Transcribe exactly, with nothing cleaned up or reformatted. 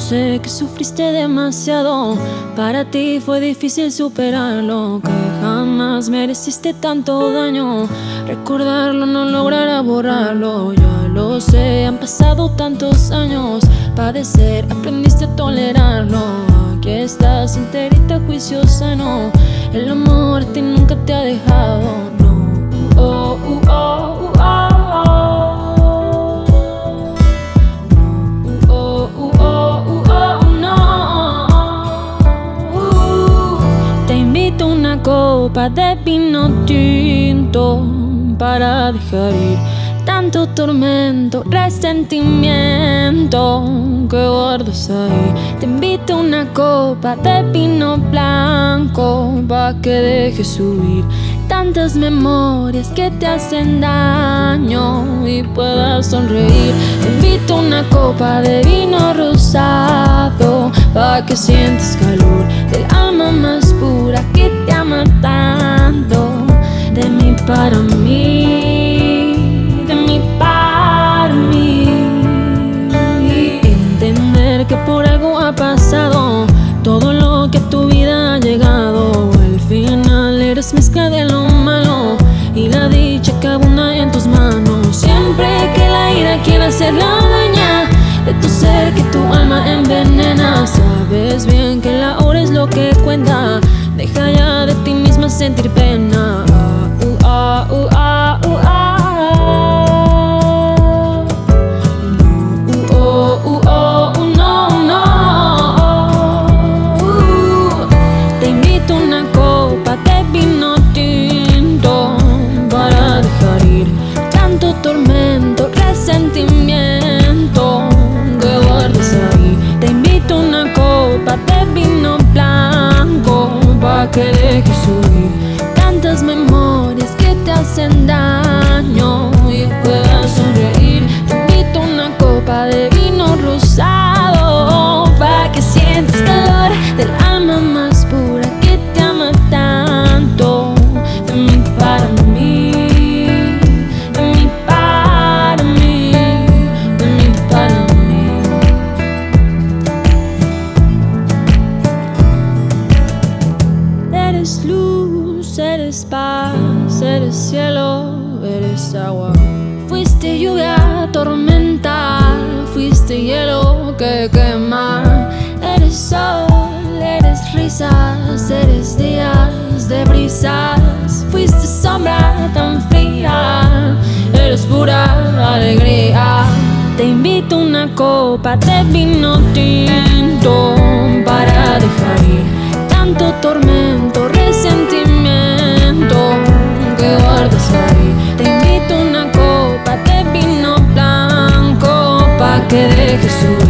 sé que sufriste demasiado, para ti fue difícil superarlo, que jamás mereciste tanto daño. Recordarlo no logrará borrarlo, ya lo sé, han pasado tantos años. Padecer, aprendiste a tolerarlo. Aquí estás enterita, juicio sano. El amor a ti nunca te ha dejado, no. Oh, oh, oh, oh, oh. Copa de vino tinto para dejar ir tanto tormento, resentimiento que guardas ahí. Te invito a una copa de vino blanco para que dejes subir tantas memorias que te hacen daño y puedas sonreír. Te invito a una copa de vino rosado para que sientas calor del alma más pura que te ama tanto. De mí para mí, de mí para mí. Entender que por algo ha pasado todo lo que a tu vida ha llegado. Al final eres mezcla de lo malo y la dicha que abunda en tus manos. Siempre que la ira quiera ser la dueña de tu ser, que tu alma envenena, sabes bien que la hora es lo que cuenta. Deja ya de ti misma sentir pena. Uh, ah, uh, ah, uh, ah. Uh, oh, uh, oh, uh, no, no. Uh, te invito a una copa de vino tinto para dejar ir tanto tormento, resentimiento que guardas ahí. Te invito a una copa de vino blanco para que dejes subir tantas memorias que te hacen daño y puedas sonreír. Te invito a una copa de vino rosado para que sientas calor del alma más pura que te ama tanto. De mí para mí, de mí para mí, de mí para mí. Eres luz, eres paz, eres cielo, eres agua. Fuiste lluvia, tormenta, fuiste hielo que quema. Eres sol, eres risas, eres días de brisas. Fuiste sombra tan fría, eres pura alegría. Te invito a una copa de vino tinto para dejar ir tanto tormento, resentimiento que guardas ahí. Te invito a una copa de vino blanco pa' que dejes su